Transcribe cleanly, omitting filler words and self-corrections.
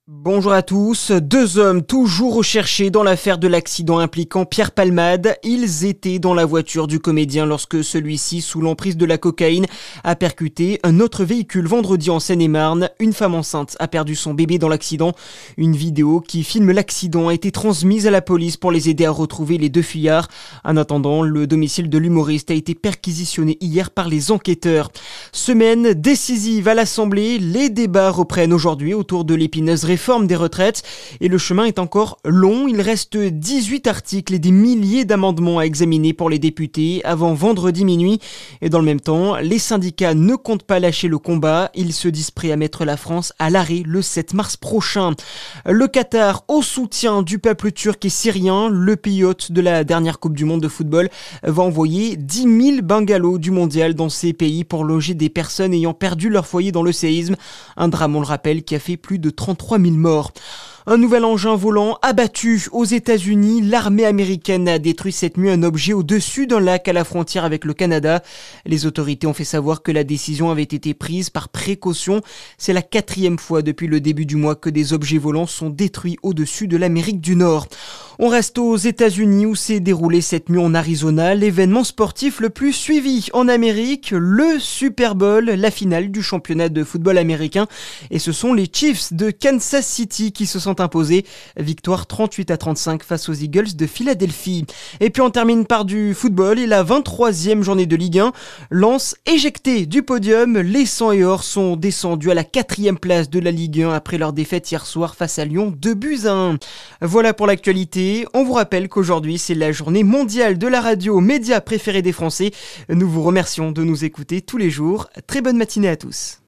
Bonjour à tous. Deux hommes toujours recherchés dans l'affaire de l'accident impliquant Pierre Palmade. Ils étaient dans la voiture du comédien lorsque celui-ci, sous l'emprise de la cocaïne, a percuté un autre véhicule vendredi en Seine-et-Marne. Une femme enceinte a perdu son bébé dans l'accident. Une vidéo qui filme l'accident a été transmise à la police pour les aider à retrouver les deux fuyards. En attendant, le domicile de l'humoriste a été perquisitionné hier par les enquêteurs. Semaine décisive à l'Assemblée. Les débats reprennent aujourd'hui autour de l'épineuse réforme des retraites et le chemin est encore long. Il reste 18 articles et des milliers d'amendements à examiner pour les députés avant vendredi minuit. Et dans le même temps, les syndicats ne comptent pas lâcher le combat. Ils se disent prêts à mettre la France à l'arrêt le 7 mars prochain. Le Qatar au soutien du peuple turc et syrien. Le pays hôte de la dernière Coupe du Monde de football va envoyer 10 000 bungalows du mondial dans ces pays pour loger des personnes ayant perdu leur foyer dans le séisme. Un drame, on le rappelle, qui a fait plus de 33 000 morts. Un nouvel engin volant abattu aux États-Unis. L'armée américaine a détruit cette nuit un objet au-dessus d'un lac à la frontière avec le Canada. Les autorités ont fait savoir que la décision avait été prise par précaution. C'est la 4e fois depuis le début du mois que des objets volants sont détruits au-dessus de l'Amérique du Nord. On reste aux États-Unis où s'est déroulé cette nuit en Arizona l'événement sportif le plus suivi en Amérique, le Super Bowl, la finale du championnat de football américain. Et ce sont les Chiefs de Kansas City qui se sont imposés. Victoire 38-35 face aux Eagles de Philadelphie. Et puis on termine par du football et la 23e journée de Ligue 1. Lens éjecté du podium. Les 100 et or sont descendus à la 4e place de la Ligue 1 après leur défaite hier soir face à Lyon 2-1. Voilà pour l'actualité. On vous rappelle qu'aujourd'hui c'est la journée mondiale de la radio, média préféré des Français. Nous vous remercions de nous écouter tous les jours. Très bonne matinée à tous.